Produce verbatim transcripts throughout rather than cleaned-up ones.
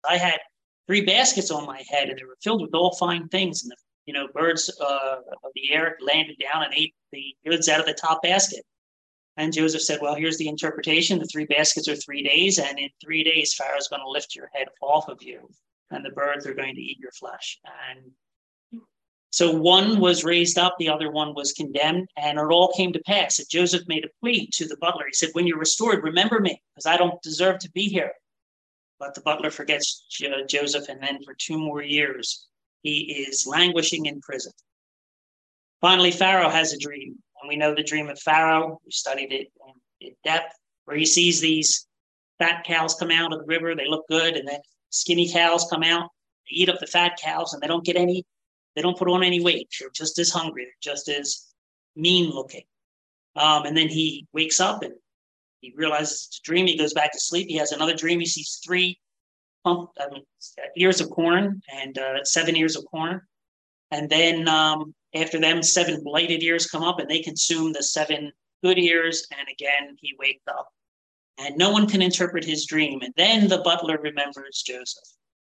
I had three baskets on my head, and they were filled with all fine things. And the you know birds uh, of the air landed down and ate the goods out of the top basket. And Joseph said, well, here's the interpretation. The three baskets are three days, and in three days, Pharaoh's going to lift your head off of you, and the birds are going to eat your flesh. And so one was raised up, the other one was condemned, and it all came to pass. And Joseph made a plea to the butler. He said, when you're restored, remember me, because I don't deserve to be here. But the butler forgets Joseph, and then for two more years, he is languishing in prison. Finally, Pharaoh has a dream. And we know the dream of Pharaoh. We studied it in, in depth, where he sees these fat cows come out of the river. They look good. And then skinny cows come out. They eat up the fat cows, and they don't get any, they don't put on any weight. They're just as hungry. They're just as mean looking. Um, and then he wakes up and he realizes it's a dream. He goes back to sleep. He has another dream. He sees three pump, I mean, ears of corn and uh, seven ears of corn. And then um, after them, seven blighted ears come up, and they consume the seven good ears. And again, he wakes up. And no one can interpret his dream. And then the butler remembers Joseph.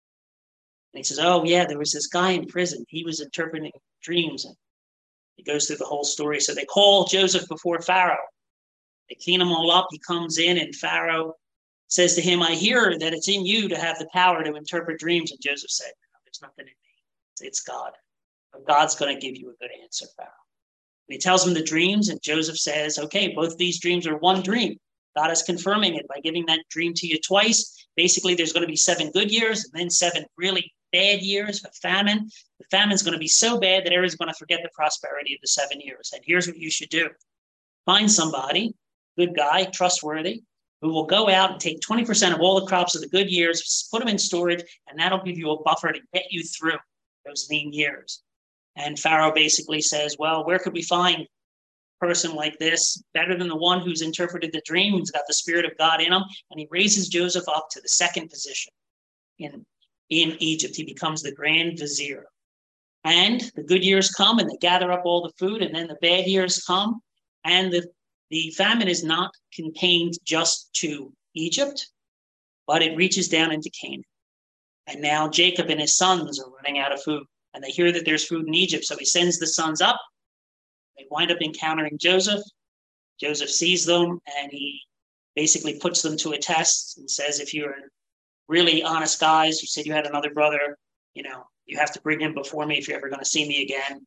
And he says, oh, yeah, there was this guy in prison. He was interpreting dreams. And he goes through the whole story. So they call Joseph before Pharaoh. They clean him all up. He comes in, and Pharaoh says to him, I hear that it's in you to have the power to interpret dreams. And Joseph said, no, there's nothing in me. It's God. But God's going to give you a good answer, Pharaoh. And he tells him the dreams, and Joseph says, okay, both these dreams are one dream. God is confirming it by giving that dream to you twice. Basically, there's going to be seven good years and then seven really bad years of famine. The famine is going to be so bad that everyone's going to forget the prosperity of the seven years. And here's what you should do. Find somebody, good guy, trustworthy, who will go out and take twenty percent of all the crops of the good years, put them in storage, and that'll give you a buffer to get you through those lean years. And Pharaoh basically says, well, where could we find a person like this better than the one who's interpreted the dream, who's got the Spirit of God in him? And he raises Joseph up to the second position in, in Egypt. He becomes the Grand Vizier. And the good years come, and they gather up all the food, and then the bad years come, and the, the famine is not contained just to Egypt, but it reaches down into Canaan. And now Jacob and his sons are running out of food. And they hear that there's food in Egypt. So he sends the sons up. They wind up encountering Joseph. Joseph sees them, and he basically puts them to a test and says, if you're really honest guys, you said you had another brother, you know, you have to bring him before me if you're ever going to see me again.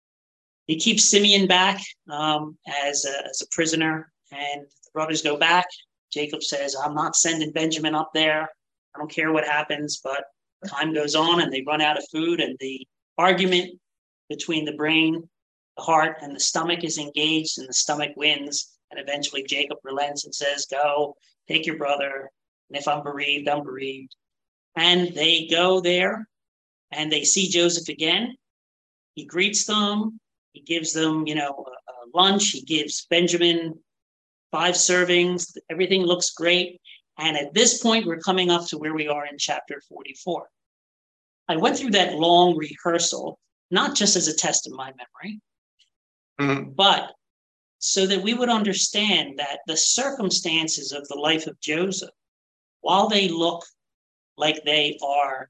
He keeps Simeon back um, as, a, as a prisoner, and the brothers go back. Jacob says, I'm not sending Benjamin up there. I don't care what happens, but time goes on, and they run out of food, and the argument between the brain, the heart, and the stomach is engaged, and the stomach wins. And eventually Jacob relents and says, go, take your brother. And if I'm bereaved, I'm bereaved. And they go there, and they see Joseph again. He greets them. He gives them, you know, a, a lunch. He gives Benjamin five servings. Everything looks great. And at this point, we're coming up to where we are in chapter forty-four. I went through that long rehearsal, not just as a test of my memory, mm-hmm. but so that we would understand that the circumstances of the life of Joseph, while they look like they are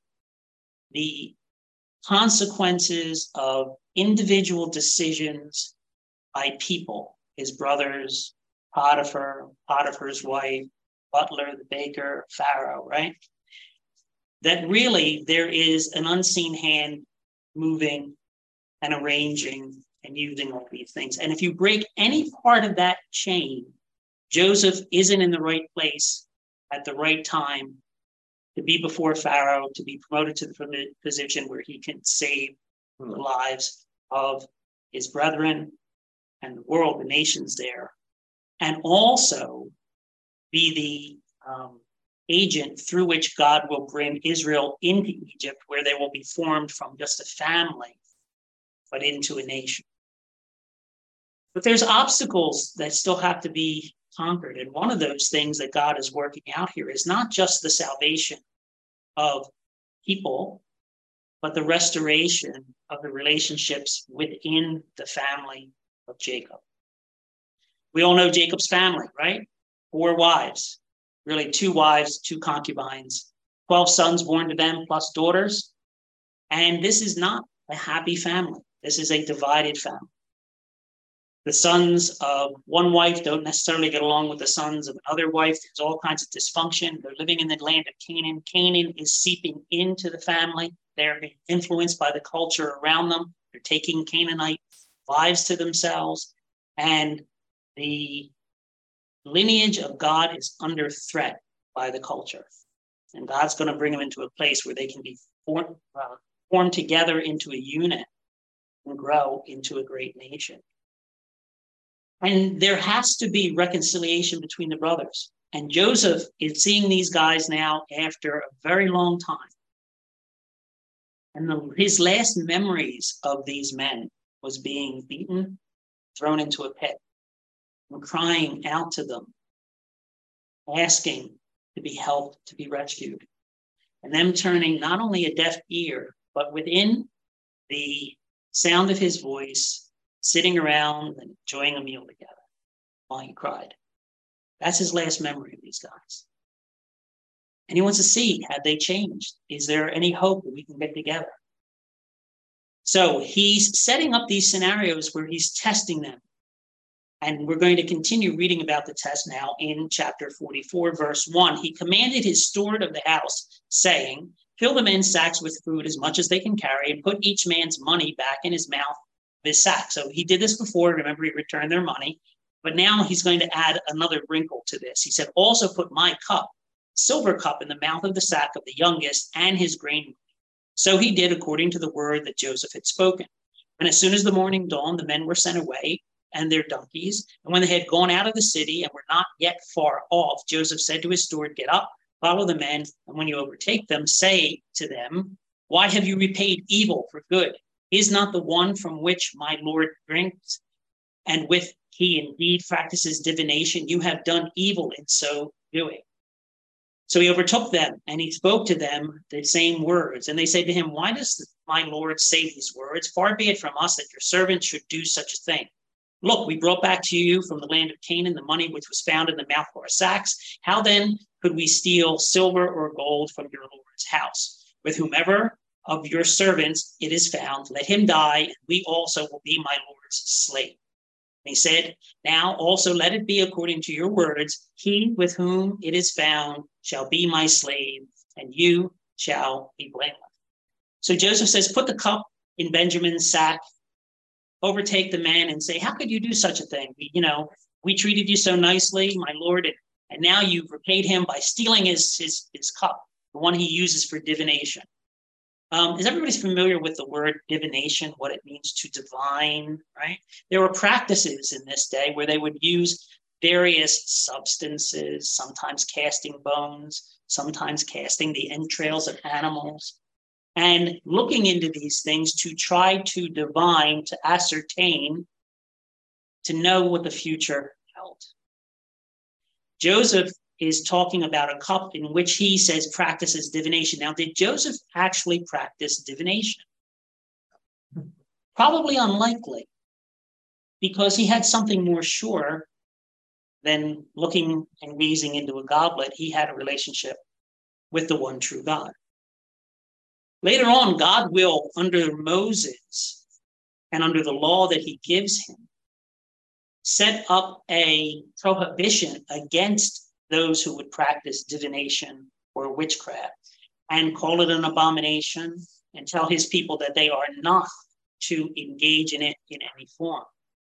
the consequences of individual decisions by people, his brothers, Potiphar, Potiphar's wife, butler, the baker, Pharaoh, right? That really there is an unseen hand moving and arranging and using all these things. And if you break any part of that chain, Joseph isn't in the right place at the right time to be before Pharaoh, to be promoted to the position where he can save the lives of his brethren and the world, the nations there, and also be the um, agent through which God will bring Israel into Egypt, where they will be formed from just a family, but into a nation. But there's obstacles that still have to be conquered. And one of those things that God is working out here is not just the salvation of people, but the restoration of the relationships within the family of Jacob. We all know Jacob's family, right? Four wives, really two wives, two concubines, twelve sons born to them plus daughters. And this is not a happy family. This is a divided family. The sons of one wife don't necessarily get along with the sons of another wife. There's all kinds of dysfunction. They're living in the land of Canaan. Canaan is seeping into the family. They're being influenced by the culture around them. They're taking Canaanite wives to themselves. And the lineage of God is under threat by the culture. And God's going to bring them into a place where they can be formed, uh, formed together into a unit and grow into a great nation. And there has to be reconciliation between the brothers. And Joseph is seeing these guys now after a very long time. And the, his last memories of these men was being beaten, thrown into a pit, and crying out to them, asking to be helped, to be rescued. And them turning not only a deaf ear, but within the sound of his voice, sitting around and enjoying a meal together while he cried. That's his last memory of these guys. And he wants to see, have they changed? Is there any hope that we can get together? So he's setting up these scenarios where he's testing them. And we're going to continue reading about the test now in chapter forty-four, verse one. He commanded his steward of the house, saying, fill the men's sacks with food as much as they can carry, and put each man's money back in his mouth, his sack. So he did this before. Remember, he returned their money. But now he's going to add another wrinkle to this. He said, also put my cup, silver cup, in the mouth of the sack of the youngest and his grain. So he did according to the word that Joseph had spoken. And as soon as the morning dawned, the men were sent away and their donkeys. And when they had gone out of the city and were not yet far off, Joseph said to his steward, get up, follow the men. And when you overtake them, say to them, why have you repaid evil for good? Is not the one from which my Lord drinks, and with he indeed practices divination? You have done evil in so doing. So he overtook them, and he spoke to them the same words. And they said to him, why does my Lord say these words? Far be it from us that your servants should do such a thing. Look, we brought back to you from the land of Canaan the money which was found in the mouth of our sacks. How then could we steal silver or gold from your Lord's house? With whomever of your servants it is found, let him die, and we also will be my Lord's slave. And he said, now also let it be according to your words. He with whom it is found shall be my slave, and you shall be blameless. So Joseph says, put the cup in Benjamin's sack, overtake the man and say, how could you do such a thing? We, you know, we treated you so nicely, my Lord, and, and now you've repaid him by stealing his, his, his cup, the one he uses for divination. Um, is everybody familiar with the word divination, what it means to divine, right? There were practices in this day where they would use various substances, sometimes casting bones, sometimes casting the entrails of animals, and looking into these things to try to divine, to ascertain, to know what the future held. Joseph is talking about a cup in which he says practices divination. Now, did Joseph actually practice divination? Probably unlikely, because he had something more sure than looking and gazing into a goblet. He had a relationship with the one true God. Later on, God will, under Moses and under the law that he gives him, set up a prohibition against those who would practice divination or witchcraft and call it an abomination and tell his people that they are not to engage in it in any form.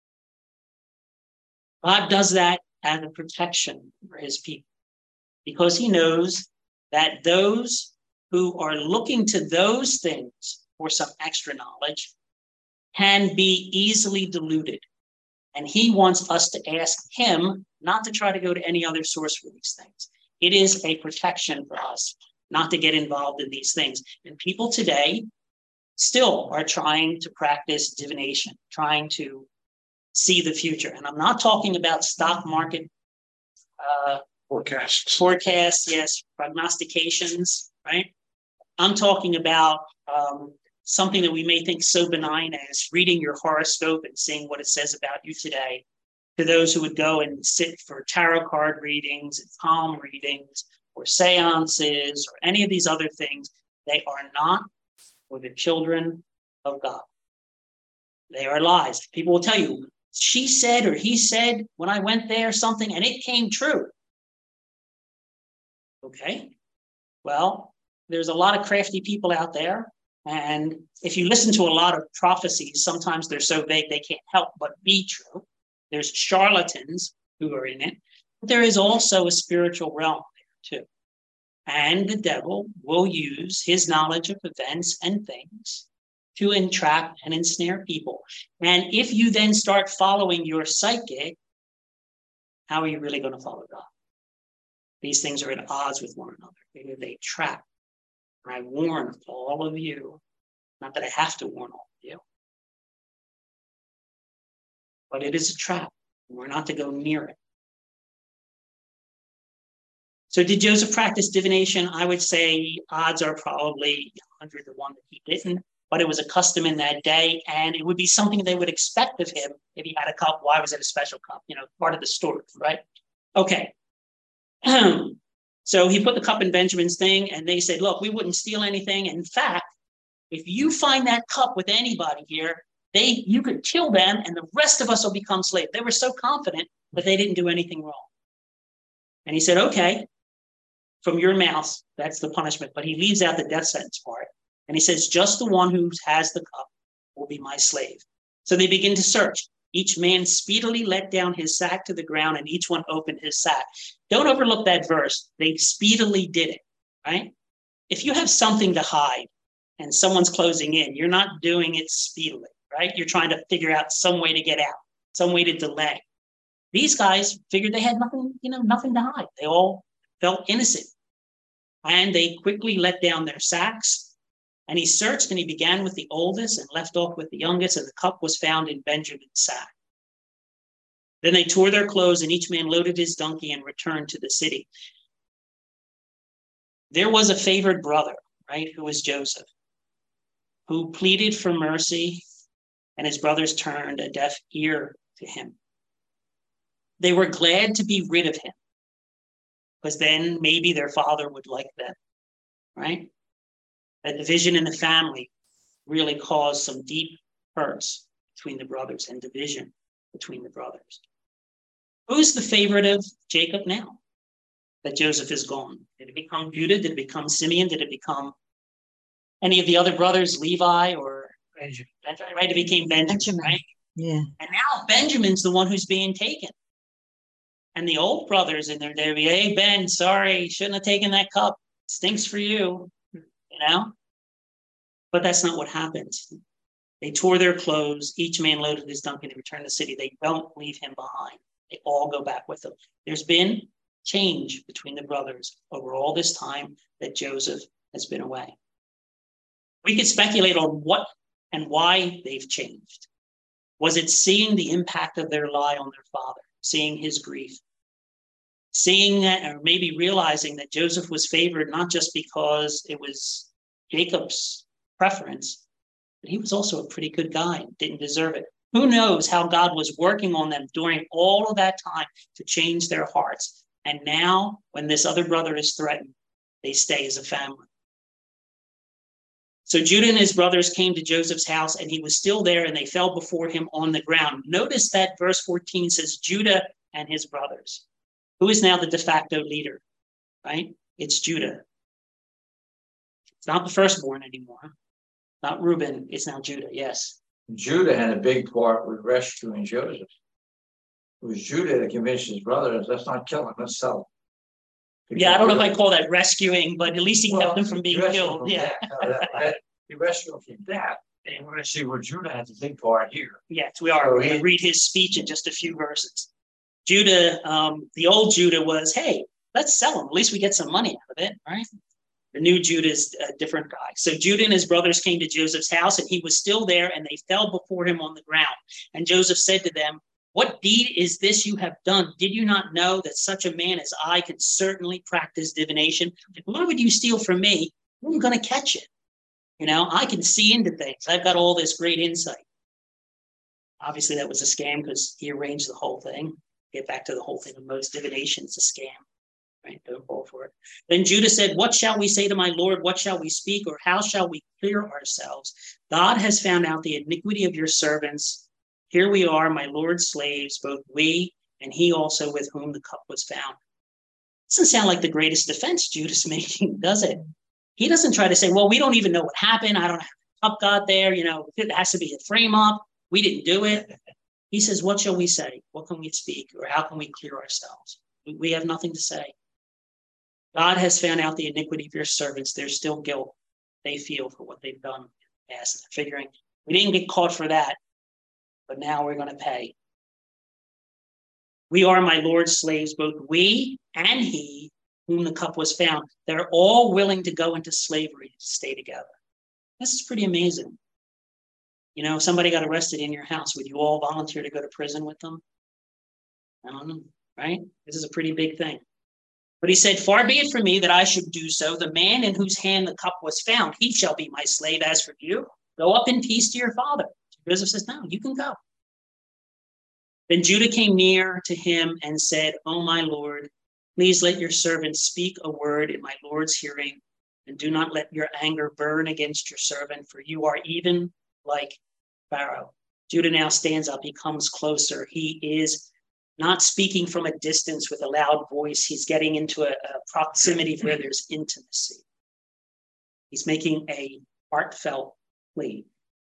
God does that as a protection for his people because he knows that those who are looking to those things for some extra knowledge can be easily deluded. And he wants us to ask him not to try to go to any other source for these things. It is a protection for us not to get involved in these things. And people today still are trying to practice divination, trying to see the future. And I'm not talking about stock market uh, forecasts, forecasts, yes, prognostications, right? I'm talking about um, something that we may think so benign as reading your horoscope and seeing what it says about you today, to those who would go and sit for tarot card readings and palm readings, or seances or any of these other things. They are not for the children of God. They are lies. People will tell you, she said or he said when I went there something and it came true. Okay. Well, there's a lot of crafty people out there. And if you listen to a lot of prophecies, sometimes they're so vague they can't help but be true. There's charlatans who are in it. But there is also a spiritual realm there too. And the devil will use his knowledge of events and things to entrap and ensnare people. And if you then start following your psychic, how are you really going to follow God? These things are at odds with one another. They, they trap. And I warn all of you, not that I have to warn all of you, but it is a trap. We're not to go near it. So did Joseph practice divination? I would say odds are probably one hundred to one that he didn't, but it was a custom in that day, and it would be something they would expect of him if he had a cup. Why was it a special cup? You know, part of the story, right? Okay. So he put the cup in Benjamin's thing, and they said, look, we wouldn't steal anything. In fact, if you find that cup with anybody here, they you could kill them, and the rest of us will become slaves. They were so confident that they didn't do anything wrong. And he said, okay, from your mouth, that's the punishment. But he leaves out the death sentence part. And he says, just the one who has the cup will be my slave. So they begin to search. Each man speedily let down his sack to the ground, and each one opened his sack. Don't overlook that verse. They speedily did it, right? If you have something to hide and someone's closing in, you're not doing it speedily, right? You're trying to figure out some way to get out, some way to delay. These guys figured they had nothing, you know, nothing to hide. They all felt innocent. And they quickly let down their sacks. And he searched, and he began with the oldest and left off with the youngest, and the cup was found in Benjamin's sack. Then they tore their clothes, and each man loaded his donkey and returned to the city. There was a favored brother, right, who was Joseph, who pleaded for mercy, and his brothers turned a deaf ear to him. They were glad to be rid of him, because then maybe their father would like them, right? That division in the family really caused some deep hurts between the brothers and division between the brothers. Who's the favorite of Jacob now that Joseph is gone? Did it become Judah? Did it become Simeon? Did it become any of the other brothers, Levi or Benjamin? Right? It became Benjamin, Benjamin. Right? Yeah. And now Benjamin's the one who's being taken. And the old brothers in there, they'd be, hey, Ben, sorry, shouldn't have taken that cup. Stinks for you, you know? But that's not what happens. They tore their clothes. Each man loaded his donkey to return to the city. They don't leave him behind. They all go back with him. There's been change between the brothers over all this time that Joseph has been away. We could speculate on what and why they've changed. Was it seeing the impact of their lie on their father, seeing his grief, seeing that, or maybe realizing that Joseph was favored not just because it was Jacob's preference, but he was also a pretty good guy, didn't deserve it. Who knows how God was working on them during all of that time to change their hearts. And now, when this other brother is threatened, they stay as a family. So Judah and his brothers came to Joseph's house, and he was still there, and they fell before him on the ground. Notice that verse fourteen says Judah and his brothers. Who is now the de facto leader, right? It's Judah. It's not the firstborn anymore. Not Reuben. It's now Judah, yes. Judah had a big part with rescuing Joseph. It was Judah that convinced his brothers, let's not kill him, let's sell him. Because yeah, I don't know if I call that rescuing, but at least he well, kept him from being killed. From yeah. He rescued him from that. And we're going to see where Judah has a big part here. Yes, we are. So we're going to read his speech in just a few verses. Judah, um, the old Judah was, hey, let's sell him. At least we get some money out of it, right? The new Judah is a different guy. So Judah and his brothers came to Joseph's house, and he was still there, and they fell before him on the ground. And Joseph said to them, what deed is this you have done? Did you not know that such a man as I can certainly practice divination? Why would you steal from me? I'm going to catch it. You know, I can see into things. I've got all this great insight. Obviously, that was a scam because he arranged the whole thing. Get back to the whole thing of most divination. It's a scam, right? Don't fall for it. Then Judah said, what shall we say to my Lord? What shall we speak? Or how shall we clear ourselves? God has found out the iniquity of your servants. Here we are, my Lord's slaves, both we and he also with whom the cup was found. Doesn't sound like the greatest defense Judah's making, does it? He doesn't try to say, well, we don't even know what happened. I don't have the cup got there. You know, it has to be a frame up. We didn't do it. He says, what shall we say? What can we speak? Or how can we clear ourselves? We have nothing to say. God has found out the iniquity of your servants. There's still guilt they feel for what they've done in the past. And they're figuring, we didn't get caught for that, but now we're going to pay. We are my Lord's slaves, both we and he, whom the cup was found. They're all willing to go into slavery to stay together. This is pretty amazing. You know, if somebody got arrested in your house, would you all volunteer to go to prison with them? I don't know, right? This is a pretty big thing. But he said, far be it from me that I should do so. The man in whose hand the cup was found, he shall be my slave. As for you, go up in peace to your father. Joseph says, no, you can go. Then Judah came near to him and said, oh, my Lord, please let your servant speak a word in my Lord's hearing, and do not let your anger burn against your servant, for you are even like Pharaoh. Judah now stands up. He comes closer. He is not speaking from a distance with a loud voice. He's getting into a, a proximity where there's intimacy. He's making a heartfelt plea.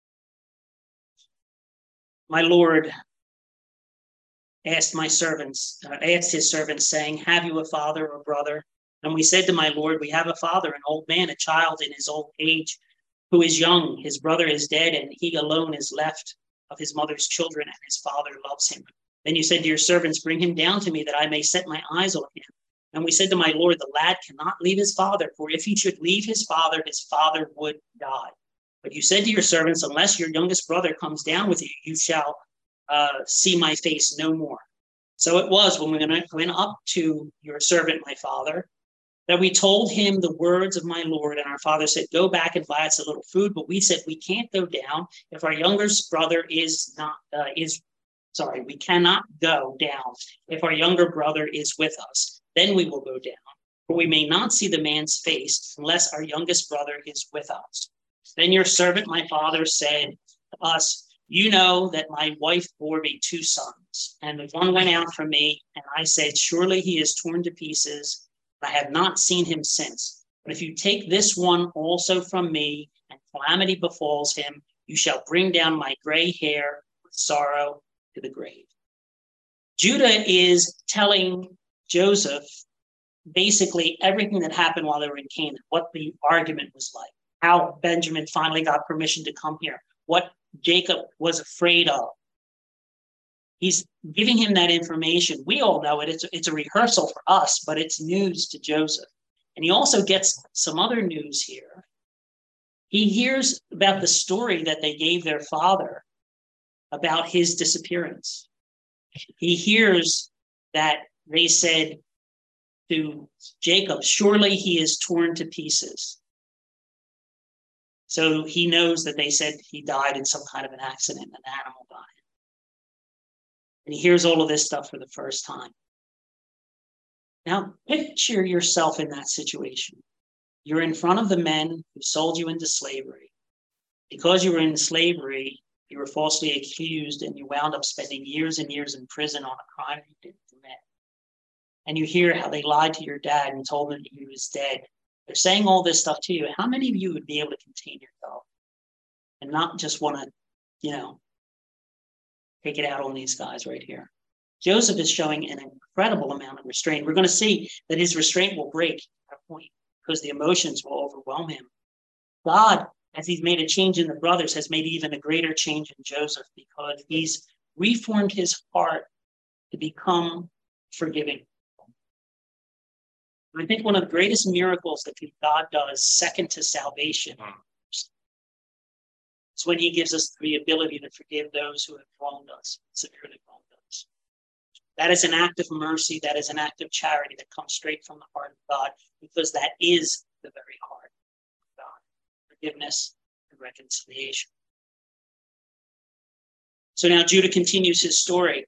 My Lord asked my servants, uh, asked his servants, saying, have you a father or brother? And we said to my Lord, we have a father, an old man, a child in his old age, who is young. His brother is dead, and he alone is left of his mother's children, and his father loves him. Then you said to your servants, bring him down to me, that I may set my eyes on him. And we said to my Lord, the lad cannot leave his father, for if he should leave his father, his father would die. But you said to your servants, unless your youngest brother comes down with you, you shall uh, see my face no more. So it was when we went up to your servant, my father, that we told him the words of my Lord, and our father said, go back and buy us a little food. But we said, we can't go down if our youngest brother is not, uh, is, sorry, we cannot go down if our younger brother is with us. Then we will go down, for we may not see the man's face unless our youngest brother is with us. Then your servant, my father, said to us, you know that my wife bore me two sons, and the one went out from me, and I said, surely he is torn to pieces. I have not seen him since. But if you take this one also from me, and calamity befalls him, you shall bring down my gray hair with sorrow to the grave. Judah is telling Joseph basically everything that happened while they were in Canaan, what the argument was like, how Benjamin finally got permission to come here, what Jacob was afraid of. He's giving him that information. We all know it. It's, it's a rehearsal for us, but it's news to Joseph. And he also gets some other news here. He hears about the story that they gave their father about his disappearance. He hears that they said to Jacob, surely he is torn to pieces. So he knows that they said he died in some kind of an accident, an animal got him. And he hears all of this stuff for the first time. Now, picture yourself in that situation. You're in front of the men who sold you into slavery. Because you were in slavery, you were falsely accused, and you wound up spending years and years in prison on a crime you didn't commit. And you hear how they lied to your dad and told him that he was dead. They're saying all this stuff to you. How many of you would be able to contain yourself and not just want to, you know, take it out on these guys right here? Joseph is showing an incredible amount of restraint. We're going to see that his restraint will break at a point because the emotions will overwhelm him. God, as he's made a change in the brothers, has made even a greater change in Joseph because he's reformed his heart to become forgiving. I think one of the greatest miracles that God does, second to salvation, is when he gives us the ability to forgive those who have wronged us, severely wronged us. That is an act of mercy. That is an act of charity that comes straight from the heart of God, because that is the very heart of God, forgiveness and reconciliation. So now Judah continues his story.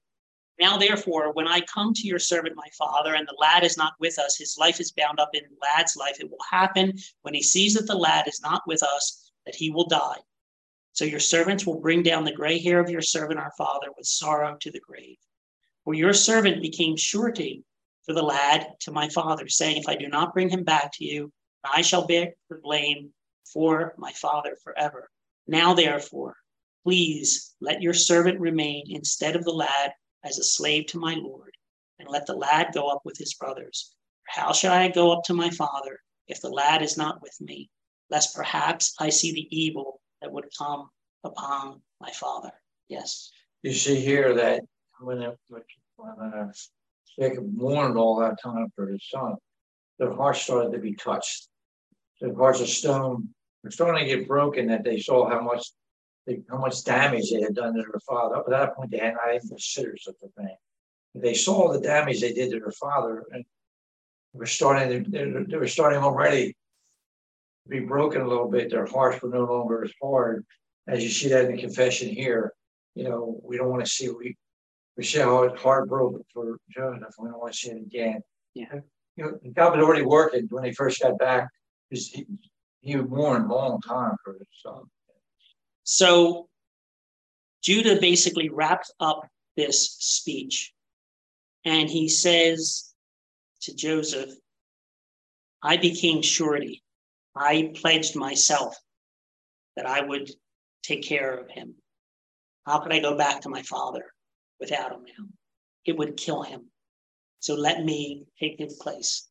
Now, therefore, when I come to your servant, my father, and the lad is not with us, his life is bound up in the lad's life. It will happen when he sees that the lad is not with us, that he will die. So your servants will bring down the gray hair of your servant, our father, with sorrow to the grave. For your servant became surety for the lad to my father, saying, if I do not bring him back to you, I shall bear the blame for my father forever. Now, therefore, please let your servant remain instead of the lad as a slave to my lord, and let the lad go up with his brothers. How shall I go up to my father if the lad is not with me, lest perhaps I see the evil that would come upon my father? Yes. You see here that when, it, when uh, Jacob mourned all that time for his son, their hearts started to be touched. Their hearts of stone were starting to get broken, that they saw how much They, how much damage they had done to their father. Up to that point, they had not even considered such a thing. They saw the damage they did to their father, and they were starting. To, they were starting already to be broken a little bit. Their hearts were no longer as hard, as you see that in the confession here. You know, we don't want to see we we see how it's heartbroken for Joseph. We don't want to see it again. Yeah. You know, God was already working when they first got back, because he he mourned a long time for his son. So Judah basically wraps up this speech, and he says to Joseph, I became surety. I pledged myself that I would take care of him. How could I go back to my father without him now? It would kill him. So let me take his place.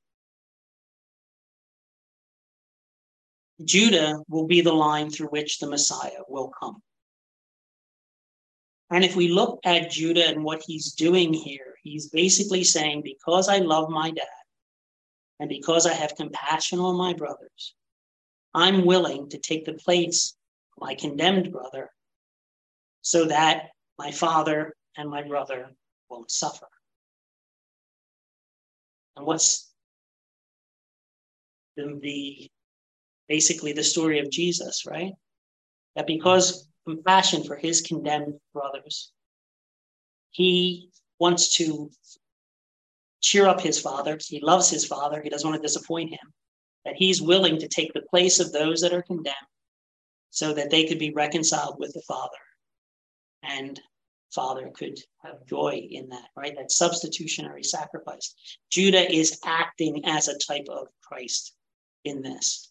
Judah will be the line through which the Messiah will come. And if we look at Judah and what he's doing here, he's basically saying, because I love my dad and because I have compassion on my brothers, I'm willing to take the place of my condemned brother so that my father and my brother won't suffer. And what's the, the basically the story of Jesus, right? That because compassion for his condemned brothers, he wants to cheer up his father. He loves his father. He doesn't want to disappoint him. That he's willing to take the place of those that are condemned so that they could be reconciled with the Father. And Father could have joy in that, right? That substitutionary sacrifice. Judah is acting as a type of Christ in this.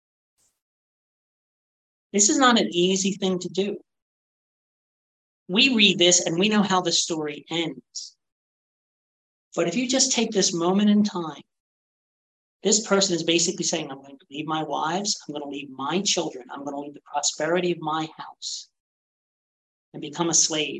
This is not an easy thing to do. We read this and we know how the story ends. But if you just take this moment in time, this person is basically saying, I'm going to leave my wives, I'm going to leave my children, I'm going to leave the prosperity of my house and become a slave,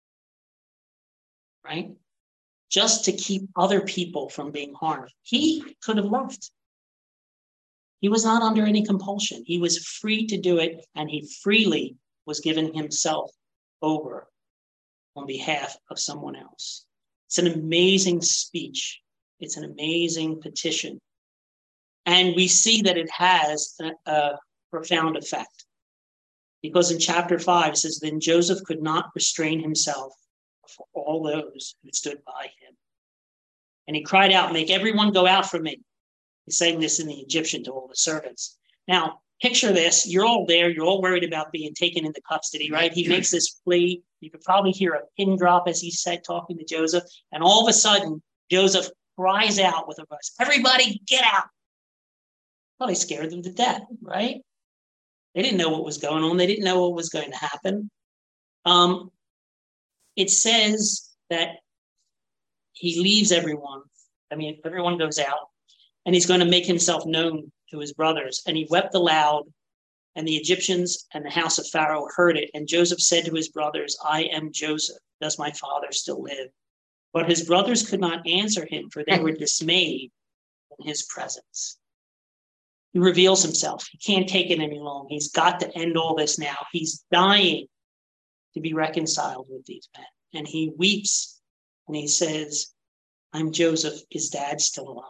right? Just to keep other people from being harmed. He could have left. He was not under any compulsion. He was free to do it, and he freely was giving himself over on behalf of someone else. It's an amazing speech. It's an amazing petition. And we see that it has a, a profound effect. Because in chapter five, it says, then Joseph could not restrain himself for all those who stood by him. And he cried out, make everyone go out from me. He's saying this in the Egyptian to all the servants. Now, picture this. You're all there. You're all worried about being taken into custody, right? He makes this plea. You could probably hear a pin drop as he said, talking to Joseph. And all of a sudden, Joseph cries out with a voice, everybody get out. Well, he scared them to death, right? They didn't know what was going on. They didn't know what was going to happen. Um, it says that he leaves everyone. I mean, everyone goes out. And he's going to make himself known to his brothers. And he wept aloud, and the Egyptians and the house of Pharaoh heard it. And Joseph said to his brothers, I am Joseph. Does my father still live? But his brothers could not answer him, for they were dismayed in his presence. He reveals himself. He can't take it any longer. He's got to end all this now. He's dying to be reconciled with these men. And he weeps, and he says, I'm Joseph. Is Dad still alive?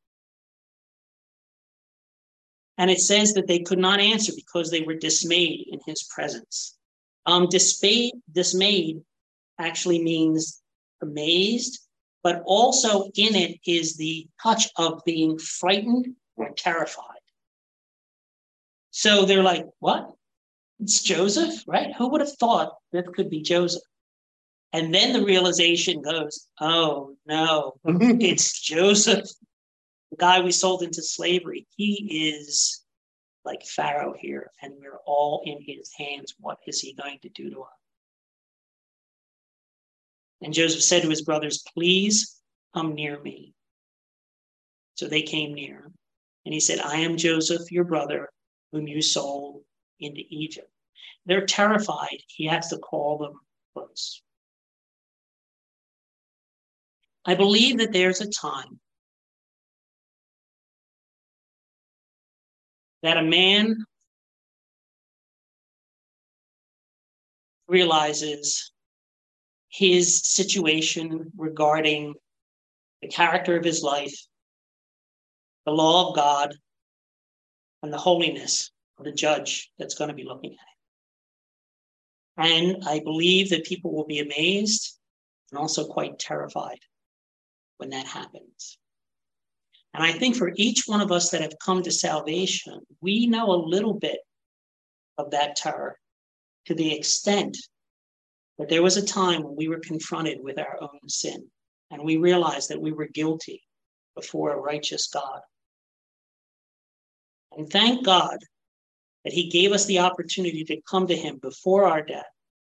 And it says that they could not answer because they were dismayed in his presence. Um, dismayed, dismayed actually means amazed, but also in it is the touch of being frightened or terrified. So they're like, what? It's Joseph, right? Who would have thought that could be Joseph? And then the realization goes, oh, no, it's Joseph, the guy we sold into slavery. He is like Pharaoh here, and we're all in his hands. What is he going to do to us? And Joseph said to his brothers, please come near me. So they came near. And he said, I am Joseph, your brother, whom you sold into Egypt. They're terrified. He has to call them close. I believe that there's a time that a man realizes his situation regarding the character of his life, the law of God, and the holiness of the judge that's going to be looking at him. And I believe that people will be amazed and also quite terrified when that happens. And I think for each one of us that have come to salvation, we know a little bit of that terror to the extent that there was a time when we were confronted with our own sin and we realized that we were guilty before a righteous God. And thank God that he gave us the opportunity to come to him before our death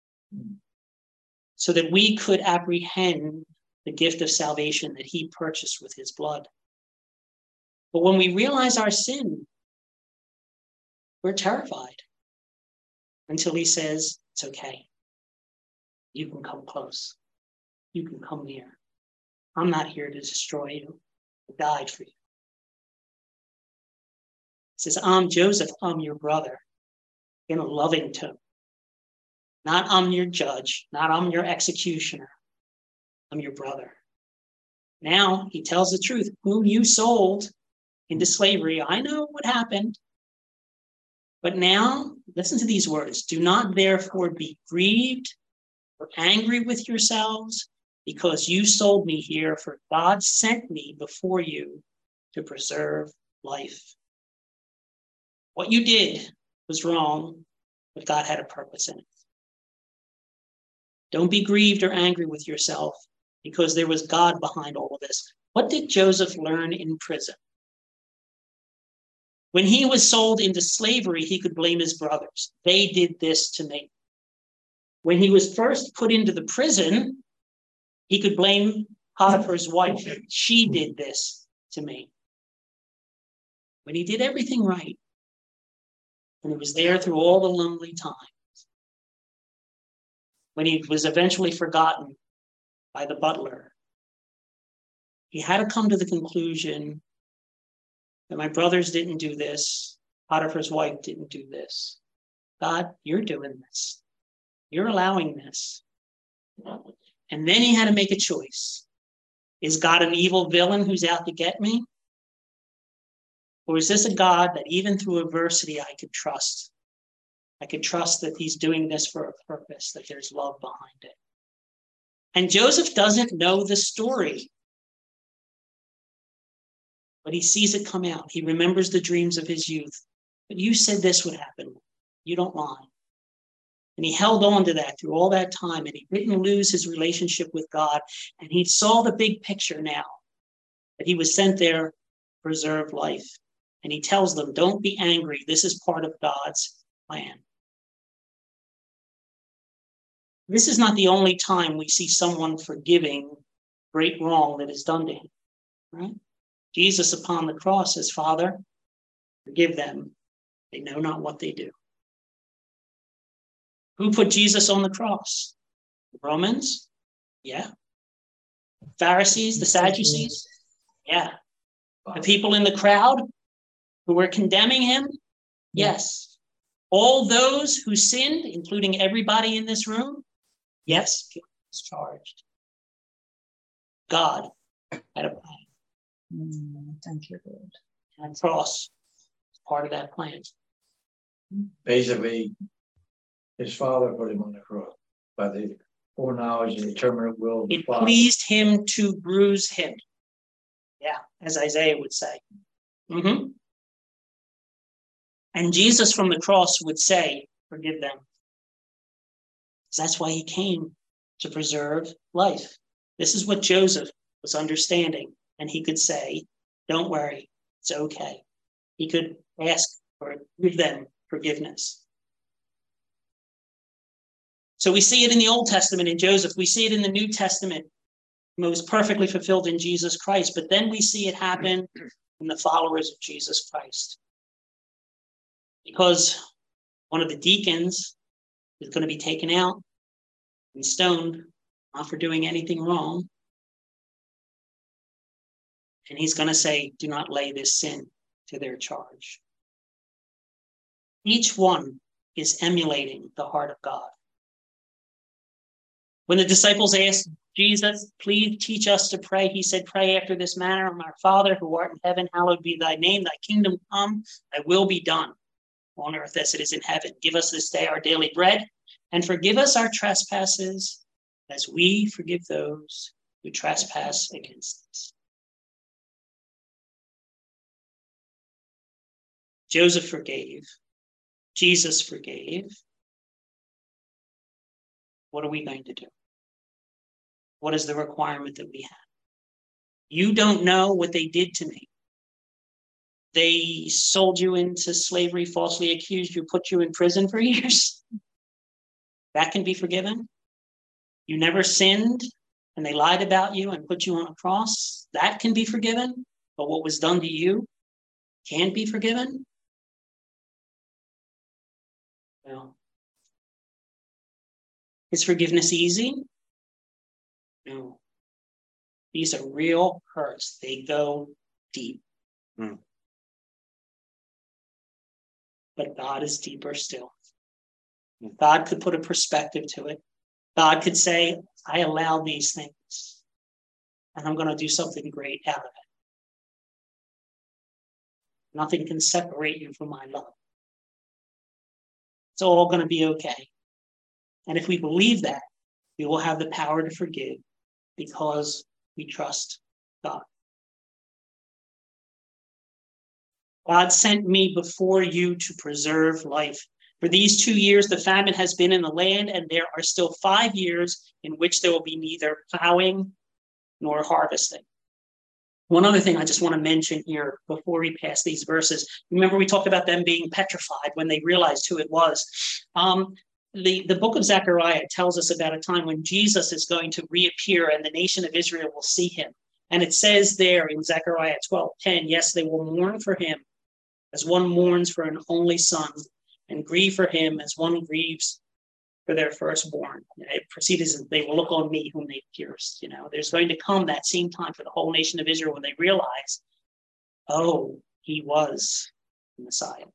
so that we could apprehend the gift of salvation that he purchased with his blood. But when we realize our sin, we're terrified until he says, it's okay. You can come close. You can come near. I'm not here to destroy you. I died for you. He says, I'm Joseph, I'm your brother, in a loving tone. Not I'm your judge, not I'm your executioner. I'm your brother. Now he tells the truth, whom you sold into slavery. I know what happened. But now, listen to these words. Do not therefore be grieved or angry with yourselves because you sold me here, for God sent me before you to preserve life. What you did was wrong, but God had a purpose in it. Don't be grieved or angry with yourself because there was God behind all of this. What did Joseph learn in prison? When he was sold into slavery, he could blame his brothers. They did this to me. When he was first put into the prison, he could blame Potiphar's wife. She did this to me. When he did everything right, and he was there through all the lonely times, when he was eventually forgotten by the butler, he had to come to the conclusion that my brothers didn't do this, Potiphar's wife didn't do this. God, you're doing this. You're allowing this. And then he had to make a choice. Is God an evil villain who's out to get me? Or is this a God that even through adversity I could trust? I could trust that he's doing this for a purpose, that there's love behind it. And Joseph doesn't know the story, but he sees it come out. He remembers the dreams of his youth. But you said this would happen. You don't lie. And he held on to that through all that time, and he didn't lose his relationship with God. And he saw the big picture now, that he was sent there to preserve life. And he tells them, don't be angry. This is part of God's plan. This is not the only time we see someone forgiving great wrong that is done to him, right? Jesus upon the cross says, Father, forgive them. They know not what they do. Who put Jesus on the cross? The Romans? Yeah. Pharisees, the Sadducees? Yeah. The people in the crowd who were condemning him? Yes. All those who sinned, including everybody in this room? Yes, guilt was charged. God had a plan. Mm, thank you, Lord. And the cross is part of that plan. Basically, his father put him on the cross, but he, foreknowledge and determinate will of the It Father. pleased him to bruise him. Yeah, as Isaiah would say. Mm-hmm. And Jesus from the cross would say, forgive them. That's why he came, to preserve life. This is what Joseph was understanding. And he could say, don't worry, it's okay. He could ask or give them forgiveness. So we see it in the Old Testament in Joseph. We see it in the New Testament, most perfectly fulfilled in Jesus Christ. But then we see it happen in the followers of Jesus Christ. Because one of the deacons is going to be taken out and stoned, not for doing anything wrong. And he's going to say, do not lay this sin to their charge. Each one is emulating the heart of God. When the disciples asked Jesus, please teach us to pray, he said, pray after this manner, our Father who art in heaven, hallowed be thy name, thy kingdom come, thy will be done on earth as it is in heaven. Give us this day our daily bread, and forgive us our trespasses as we forgive those who trespass against us. Joseph forgave. Jesus forgave. What are we going to do? What is the requirement that we have? You don't know what they did to me. They sold you into slavery, falsely accused you, put you in prison for years. That can be forgiven. You never sinned, and they lied about you and put you on a cross. That can be forgiven. But what was done to you can't be forgiven. Well, is forgiveness easy? No. These are real hurts. They go deep. Mm. But God is deeper still. God could put a perspective to it. God could say, I allow these things, and I'm going to do something great out of it. Nothing can separate you from my love. It's all going to be okay. And if we believe that, we will have the power to forgive because we trust God. God sent me before you to preserve life. For these two years, the famine has been in the land, and there are still five years in which there will be neither plowing nor harvesting. One other thing I just want to mention here before we pass these verses. Remember, we talked about them being petrified when they realized who it was. Um, the, the book of Zechariah tells us about a time when Jesus is going to reappear and the nation of Israel will see him. And it says there in Zechariah twelve ten, yes, they will mourn for him as one mourns for an only son, and grieve for him as one grieves for their firstborn. It proceeds, they will look on me whom they pierced. You know, there's going to come that same time for the whole nation of Israel when they realize, oh, he was the Messiah.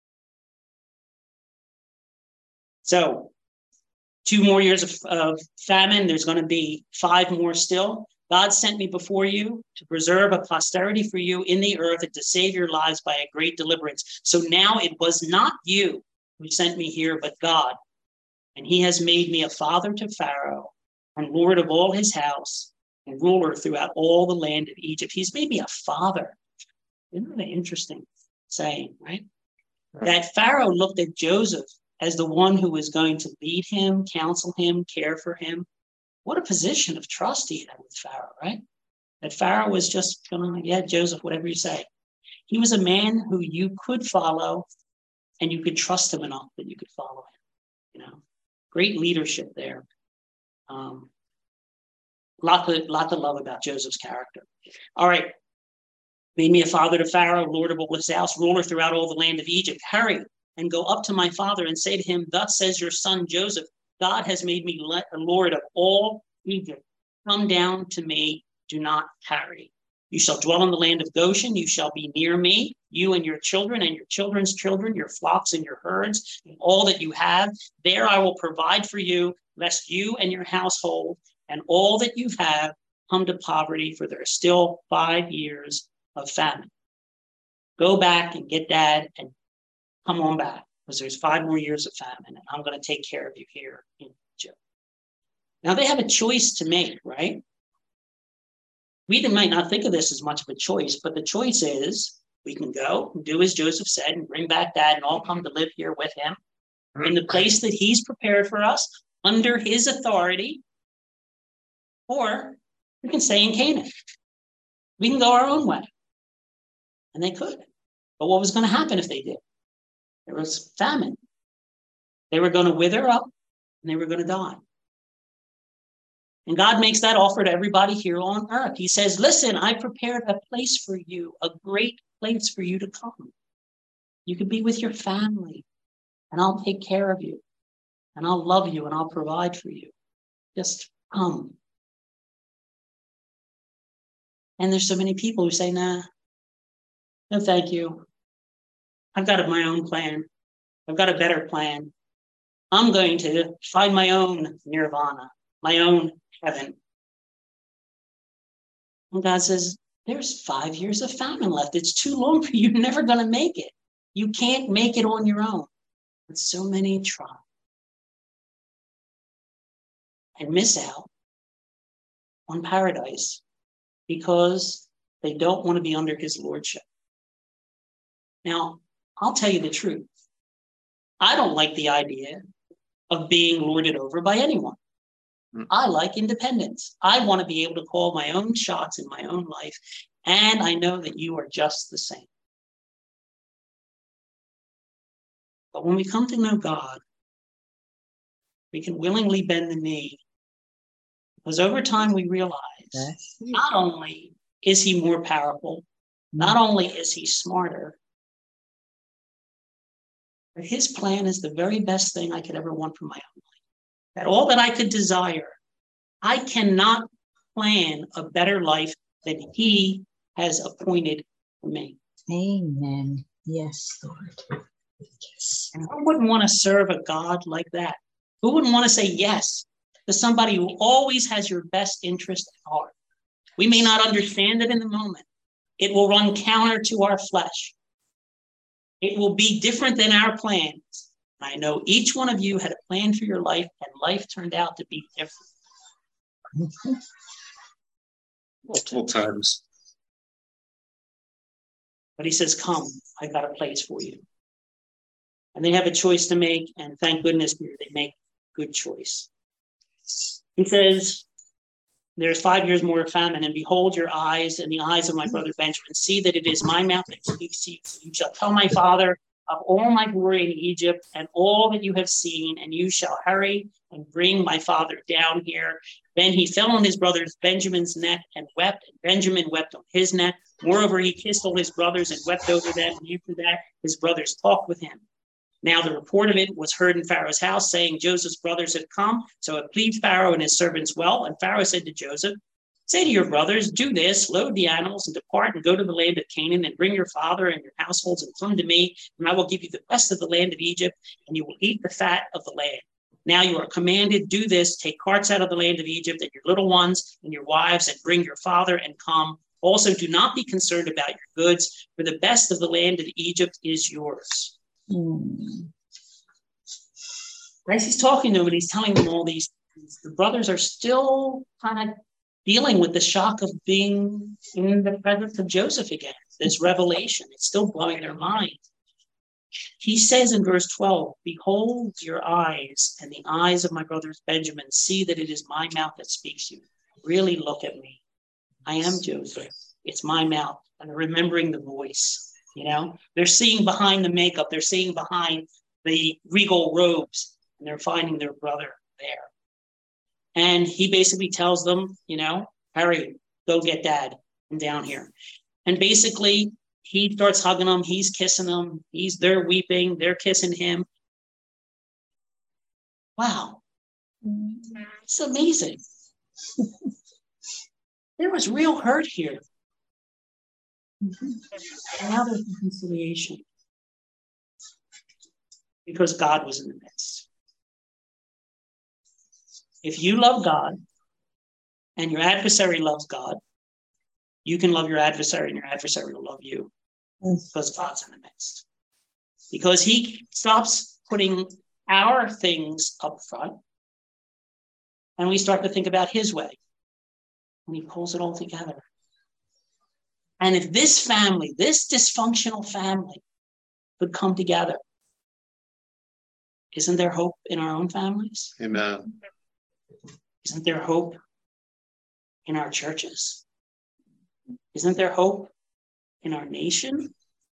So, two more years of, of famine. There's going to be five more still. God sent me before you to preserve a posterity for you in the earth and to save your lives by a great deliverance. So now it was not you who sent me here, but God. And he has made me a father to Pharaoh and Lord of all his house and ruler throughout all the land of Egypt. He's made me a father. Isn't that an interesting saying, right? right? That Pharaoh looked at Joseph as the one who was going to lead him, counsel him, care for him. What a position of trust he had with Pharaoh, right? That Pharaoh was just going, yeah, Joseph, whatever you say. He was a man who you could follow, and you could trust him enough that you could follow him. You know, great leadership there. Um, lot to, lot to love about Joseph's character. All right. Made me a father to Pharaoh, Lord of all his house, ruler throughout all the land of Egypt. Hurry and go up to my father and say to him, thus says your son Joseph, God has made me Lord of all Egypt. Come down to me, do not tarry. You shall dwell in the land of Goshen. You shall be near me, you and your children and your children's children, your flocks and your herds, and all that you have. There I will provide for you, lest you and your household and all that you have come to poverty, for there are still five years of famine. Go back and get dad and come on back, because there's five more years of famine, and I'm going to take care of you here in Egypt. Now they have a choice to make, right? We might not think of this as much of a choice, but the choice is we can go and do as Joseph said and bring back dad and all come to live here with him in the place that he's prepared for us under his authority, or we can stay in Canaan. We can go our own way. And they could. But what was going to happen if they did? There was famine. They were going to wither up and they were going to die. And God makes that offer to everybody here on earth. He says, listen, I prepared a place for you, a great place for you to come. You could be with your family, and I'll take care of you, and I'll love you, and I'll provide for you. Just come. And there's so many people who say, nah, no, thank you. I've got my own plan. I've got a better plan. I'm going to find my own nirvana, my own heaven. And God says, there's five years of famine left. It's too long for you. You're never going to make it. You can't make it on your own. But so many try and miss out on paradise because they don't want to be under his lordship. Now, I'll tell you the truth. I don't like the idea of being lorded over by anyone. Mm. I like independence. I want to be able to call my own shots in my own life, and I know that you are just the same. But when we come to know God, we can willingly bend the knee, because over time we realize not only is he more powerful, not only is he smarter, but his plan is the very best thing I could ever want for my own life. That all that I could desire, I cannot plan a better life than he has appointed for me. Amen. Yes, Lord. Yes. And who wouldn't want to serve a God like that? Who wouldn't want to say yes to somebody who always has your best interest at heart? We may not understand it in the moment. It will run counter to our flesh. It will be different than our plans. I know each one of you had a plan for your life, and life turned out to be different. Multiple times. But he says, come, I've got a place for you. And they have a choice to make, and thank goodness here they make a good choice. He says, there's five years more of famine, and behold, your eyes and the eyes of my brother Benjamin see that it is my mouth that speaks to you. You shall tell my father of all my glory in Egypt and all that you have seen, and you shall hurry and bring my father down here. Then he fell on his brother Benjamin's neck and wept, and Benjamin wept on his neck. Moreover, he kissed all his brothers and wept over them, and after that his brothers talked with him. Now the report of it was heard in Pharaoh's house, saying, Joseph's brothers have come. So it pleased Pharaoh and his servants well. And Pharaoh said to Joseph, say to your brothers, do this, load the animals and depart and go to the land of Canaan and bring your father and your households and come to me, and I will give you the best of the land of Egypt, and you will eat the fat of the land. Now you are commanded, do this, take carts out of the land of Egypt and your little ones and your wives, and bring your father and come. Also do not be concerned about your goods, for the best of the land of Egypt is yours. Mm. As he's talking to them and he's telling them all these things, the brothers are still kind of dealing with the shock of being in the presence of Joseph again. This revelation, it's still blowing their mind. He says in verse twelve, behold your eyes and the eyes of my brothers Benjamin, see that it is my mouth that speaks you. Really look at me. I am Joseph. It's my mouth. And remembering the voice. You know, they're seeing behind the makeup, they're seeing behind the regal robes, and they're finding their brother there. And he basically tells them, you know, hurry, go get dad. I'm down here. And basically, he starts hugging them, he's kissing them, he's they're weeping, they're kissing him. Wow. It's amazing. There was real hurt here. Mm-hmm. And now there's reconciliation because God was in the midst. If you love God and your adversary loves God, you can love your adversary and your adversary will love you because God's in the midst. Because he stops putting our things up front And we start to think about his way. And he pulls it all together. And if this family, this dysfunctional family, could come together, isn't there hope in our own families? Amen. Isn't there hope in our churches? Isn't there hope in our nation?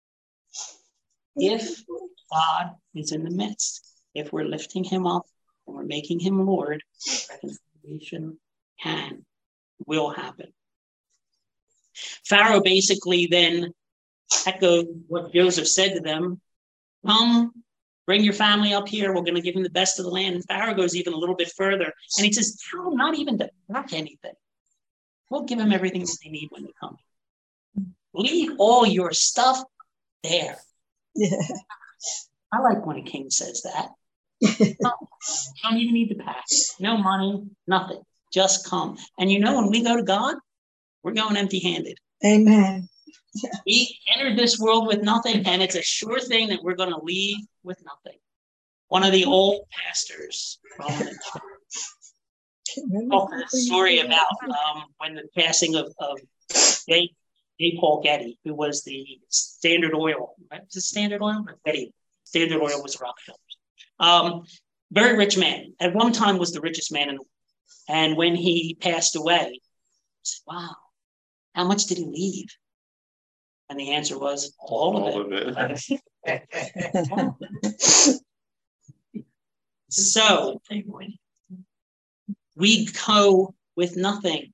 If God is in the midst, if we're lifting him up and we're making him Lord, reconciliation can, will happen. Pharaoh basically then echoed what Joseph said to them. Come, bring your family up here. We're going to give them the best of the land. And Pharaoh goes even a little bit further. And he says, tell them not even to pack anything. We'll give them everything that they need when they come. Leave all your stuff there. Yeah. I like when a king says that. No, don't even need to pack. No money, nothing. Just come. And you know, when we go to God, we're going empty-handed. Amen. We entered this world with nothing, and it's a sure thing that we're going to leave with nothing. One of the old pastors from the told a story about um, when the passing of, of J. J. Paul Getty, who was the Standard Oil, right? Was it Standard Oil or Getty? Standard Oil was Rockefeller. Um, very rich man. At one time was the richest man in the world. And when he passed away, I said, wow, how much did he leave? And the answer was all, all of it. Of it. So we go with nothing.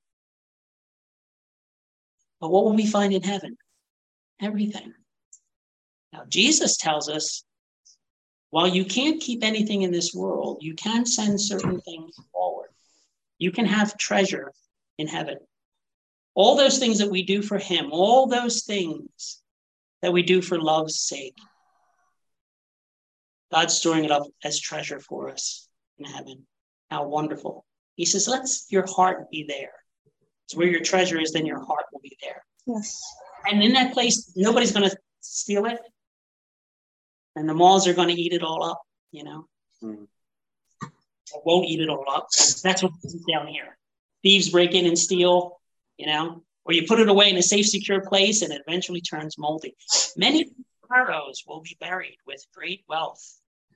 But what will we find in heaven? Everything. Now, Jesus tells us, while you can't keep anything in this world, you can send certain things forward. You can have treasure in heaven. All those things that we do for him, all those things that we do for love's sake, God's storing it up as treasure for us in heaven. How wonderful. He says, let your heart be there. So where your treasure is, then your heart will be there. Yes. And in that place, nobody's going to steal it. And the malls are going to eat it all up, you know. Mm. Or won't eat it all up. That's what's down here. Thieves break in and steal, you know, or you put it away in a safe, secure place and it eventually turns moldy. Many pharaohs will be buried with great wealth.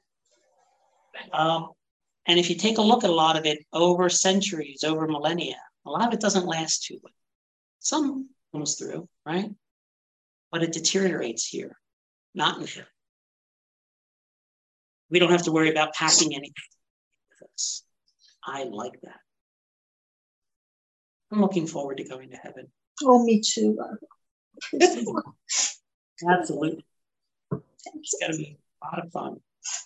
Um, and if you take a look at a lot of it over centuries, over millennia, a lot of it doesn't last too long. Some comes through, right? But it deteriorates here, not in here. We don't have to worry about packing anything with us. I like that. I'm looking forward to going to heaven. Oh, me too. Absolutely. It's going to be a lot of fun.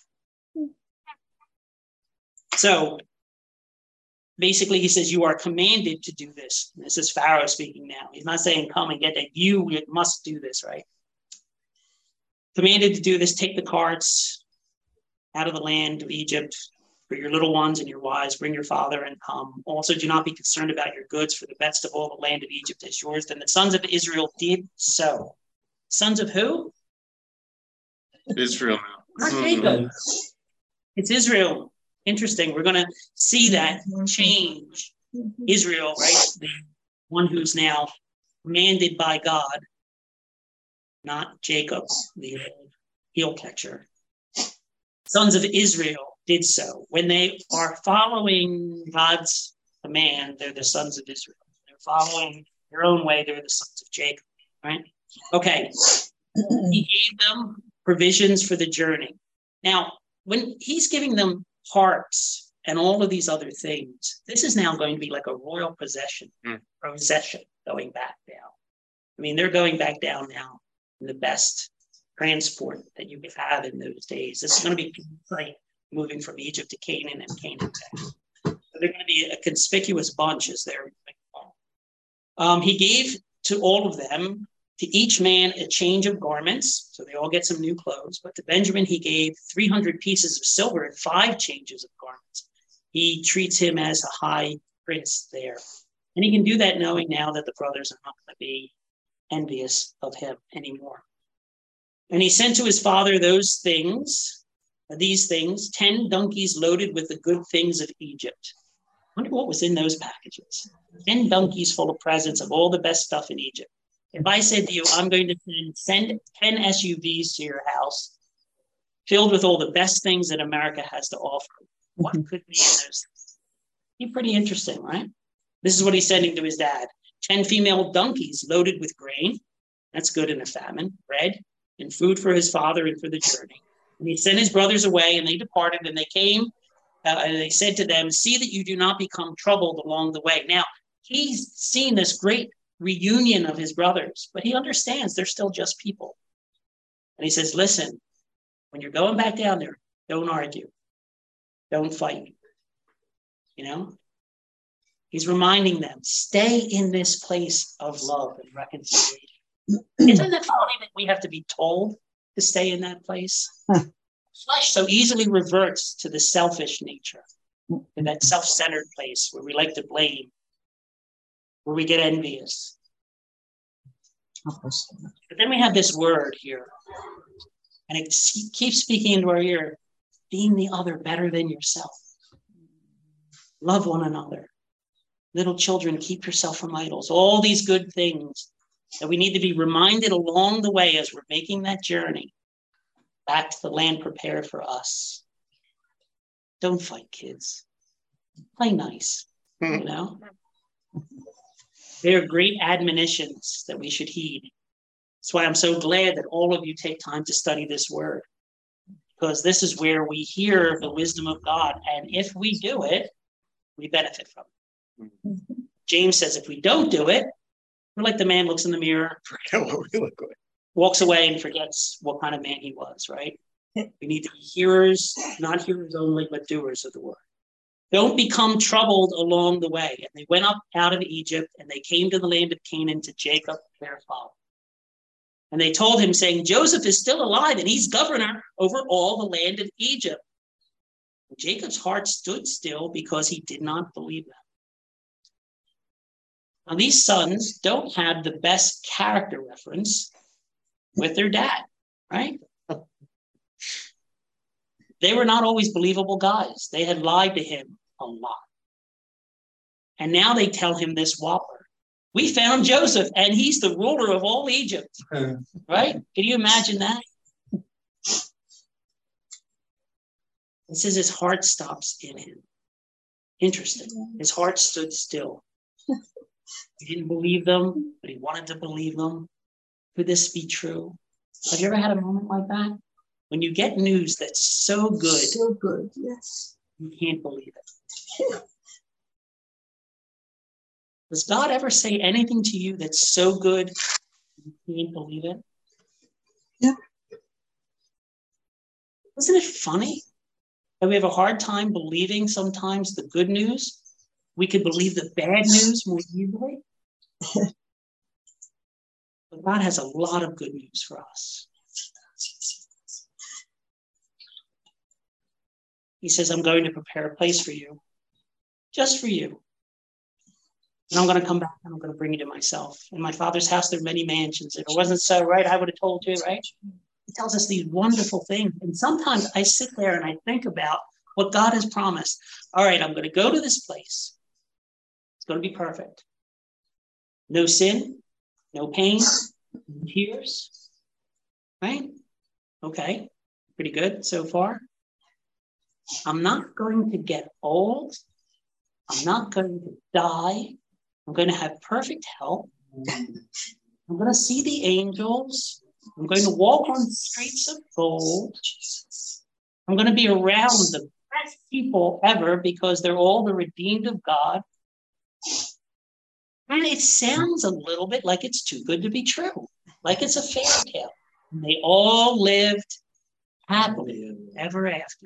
So basically, he says, you are commanded to do this. And this is Pharaoh speaking now. He's not saying come and get that. You must do this, right? Commanded to do this, take the carts out of the land of Egypt for your little ones and your wives, bring your father and come. Also, do not be concerned about your goods, for the best of all the land of Egypt is yours. Then the sons of Israel did so. Sons of who? Israel. Not Jacob. It's Israel. Interesting. We're going to see that change. Israel, right? The one who's now commanded by God, not Jacob, the heel catcher. Sons of Israel did so. When they are following God's command, they're the sons of Israel. They're following their own way, they're the sons of Jacob, right? Okay. He gave them provisions for the journey. Now, when he's giving them harps and all of these other things, this is now going to be like a royal possession, mm. possession going back down. I mean, they're going back down now in the best transport that you could have in those days. This is going to be like moving from Egypt to Canaan and Canaan back. So they're going to be a conspicuous bunch as they're um, he gave to all of them, to each man, a change of garments. So they all get some new clothes. But to Benjamin, he gave three hundred pieces of silver and five changes of garments. He treats him as a high prince there. And he can do that knowing now that the brothers are not going to be envious of him anymore. And he sent to his father those things, these things, ten donkeys loaded with the good things of Egypt. wonder what was in those packages. ten donkeys full of presents of all the best stuff in Egypt. If I said to you, I'm going to send ten S U Vs to your house filled with all the best things that America has to offer, what could be in those things? Be pretty interesting, right? This is what he's sending to his dad. ten female donkeys loaded with grain. That's good in a famine. Bread and food for his father and for the journey. And he sent his brothers away, and they departed, and they came, uh, and they said to them, see that you do not become troubled along the way. Now, he's seen this great reunion of his brothers, but he understands they're still just people. And he says, listen, when you're going back down there, don't argue. Don't fight. You know? He's reminding them, stay in this place of love and reconciliation. Isn't it funny that we have to be told to stay in that place? Flesh so easily reverts to the selfish nature, to that self-centered place where we like to blame, where we get envious. But then we have this word here, and it keeps speaking into our ear, deem the other better than yourself. Love one another. Little children, keep yourself from idols. All these good things that we need to be reminded along the way as we're making that journey back to the land prepared for us. Don't fight, kids. Play nice, mm-hmm. you know? They are great admonitions that we should heed. That's why I'm so glad that all of you take time to study this word, because this is where we hear the wisdom of God. And if we do it, we benefit from it. Mm-hmm. James says if we don't do it, we're like the man looks in the mirror, forget what we look like, walks away and forgets what kind of man he was, right? We need to be hearers, not hearers only, but doers of the word. Don't become troubled along the way. And they went up out of Egypt, and they came to the land of Canaan to Jacob, their father. And they told him, saying, Joseph is still alive, and he's governor over all the land of Egypt. And Jacob's heart stood still because he did not believe them. Now, these sons don't have the best character reference with their dad, right? They were not always believable guys. They had lied to him a lot. And now they tell him this whopper. We found Joseph, and he's the ruler of all Egypt, right? Can you imagine that? It says his heart stops in him. Interesting. His heart stood still. He didn't believe them, but he wanted to believe them. Could this be true? Have you ever had a moment like that? When you get news that's so good, so good, yes, you can't believe it. Does God ever say anything to you that's so good you can't believe it? Yeah. Isn't it funny that we have a hard time believing sometimes the good news? We could believe the bad news more easily. But God has a lot of good news for us. He says, I'm going to prepare a place for you, just for you. And I'm going to come back and I'm going to bring you to myself. In my Father's house, there are many mansions. If it wasn't so, right, I would have told you, right? He tells us these wonderful things. And sometimes I sit there and I think about what God has promised. All right, I'm going to go to this place. It's going to be perfect. No sin, no pain, no tears, right? Okay, pretty good so far. I'm not going to get old. I'm not going to die. I'm going to have perfect health. I'm going to see the angels. I'm going to walk on streets of gold. I'm going to be around the best people ever because they're all the redeemed of God. And it sounds a little bit like it's too good to be true, like it's a fairy tale. And they all lived happily ever after.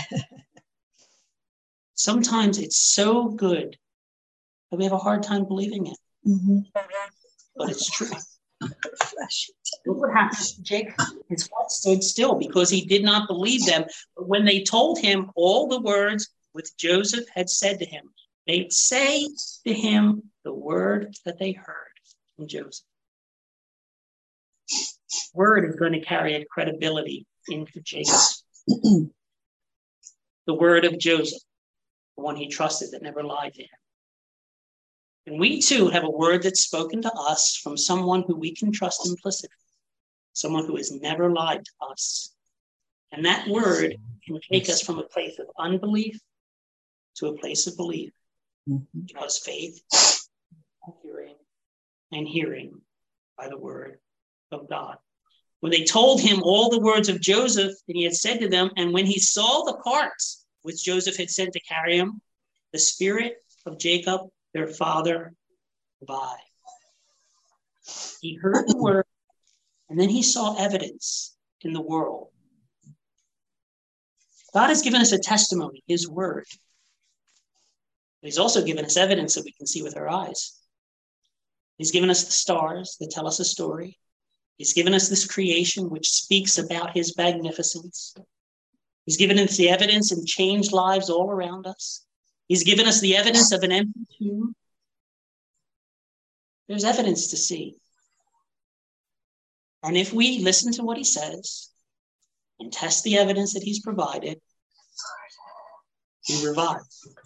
Sometimes it's so good that we have a hard time believing it. Mm-hmm. But it's true. Look what happened. Jacob, his heart stood still because he did not believe them. But when they told him all the words which Joseph had said to him, they'd say to him the word that they heard from Joseph. Word is going to carry a credibility into Jacob. The word of Joseph. the one he trusted that never lied to him. And we too have a word that's spoken to us from someone who we can trust implicitly, someone who has never lied to us. And that word can take us from a place of unbelief to a place of belief, mm-hmm. because faith is hearing, and hearing by the word of God. When they told him all the words of Joseph that he had said to them, and when he saw the carts which Joseph had sent to carry him, the spirit of Jacob, their father, revived. He heard the word, and then he saw evidence in the world. God has given us a testimony, his word. But he's also given us evidence that we can see with our eyes. He's given us the stars that tell us a story. He's given us this creation which speaks about his magnificence. He's given us the evidence and changed lives all around us. He's given us the evidence of an empty tomb. There's evidence to see. And if we listen to what he says and test the evidence that he's provided, we revive.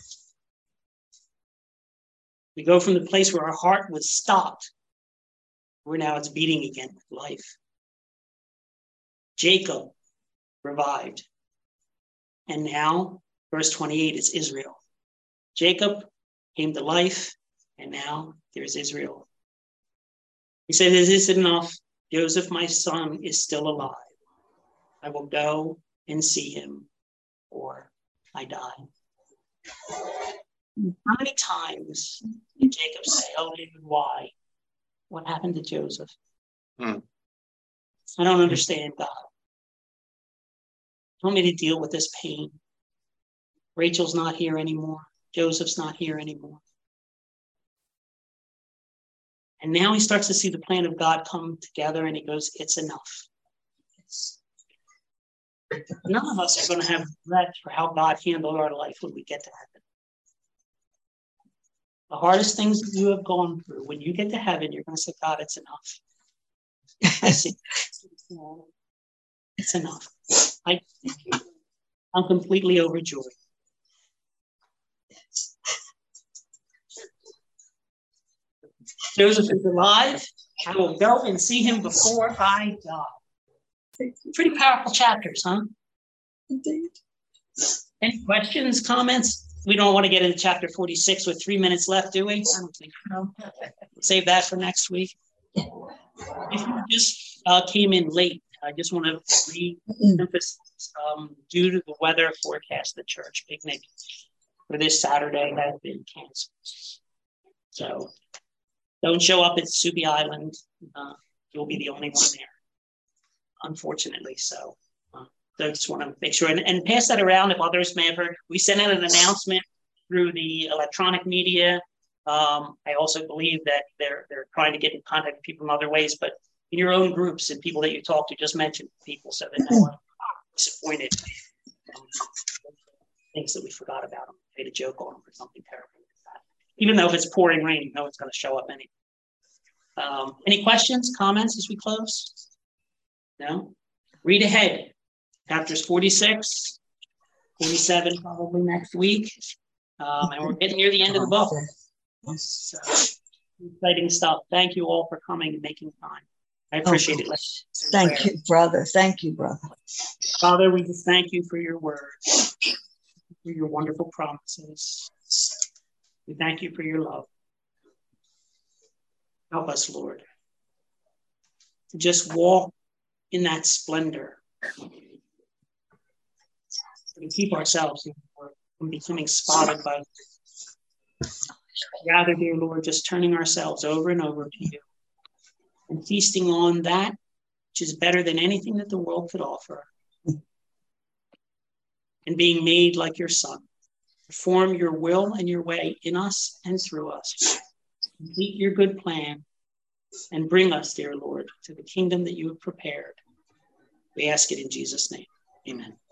We go from the place where our heart was stopped, where now it's beating again with life. Jacob revived. And now, verse twenty-eight, it's Israel. Jacob came to life, and now there's Israel. He said, "Is this enough? Joseph, my son, is still alive. I will go and see him, or I die." How many times did Jacob say, "Oh, David, why? What happened to Joseph? Hmm. I don't understand, God. Want me to deal with this pain. Rachel's not here anymore. Joseph's not here anymore." And now he starts to see the plan of God come together, and he goes, "It's enough." None of us are going to have regret for how God handled our life when we get to heaven. The hardest things that you have gone through, when you get to heaven, you're going to say, "God, it's enough." I see. It's enough. I, I'm completely overjoyed. Joseph is alive. I will go and see him before I die. Pretty powerful chapters, huh? Indeed. Any questions, comments? We don't want to get into chapter forty-six with three minutes left, do we? I don't think so. Save that for next week. If you just uh, came in late, I just want to re-emphasize, um, due to the weather forecast, the church picnic for this Saturday has been canceled. So don't show up at Subi Island. Uh, you'll be the only one there, unfortunately. So, uh, so I just want to make sure and, and pass that around if others may have heard. We sent out an announcement through the electronic media. Um, I also believe that they're they're trying to get in contact with people in other ways, but in your own groups and people that you talk to, just mention people so that no one is disappointed. Um, things that we forgot about them, made a joke on them or something terrible like that. Even though if it's pouring rain, you know it's going to show up anyway. Um, any questions, comments as we close? No? Read ahead. Chapters forty-six, forty-seven probably next week. Um, and we're getting near the end of the book. So, exciting stuff. Thank you all for coming and making time. I appreciate oh, it. Thank prayer. you, brother. Thank you, brother. Father, we just thank you for your word, for your wonderful promises. We thank you for your love. Help us, Lord, to just walk in that splendor and keep ourselves from becoming spotted by rather, dear Lord, just turning ourselves over and over to you and feasting on that which is better than anything that the world could offer, and being made like your Son. Perform your will and your way in us and through us. Complete your good plan and bring us, dear Lord, to the kingdom that you have prepared. We ask it in Jesus' name. Amen.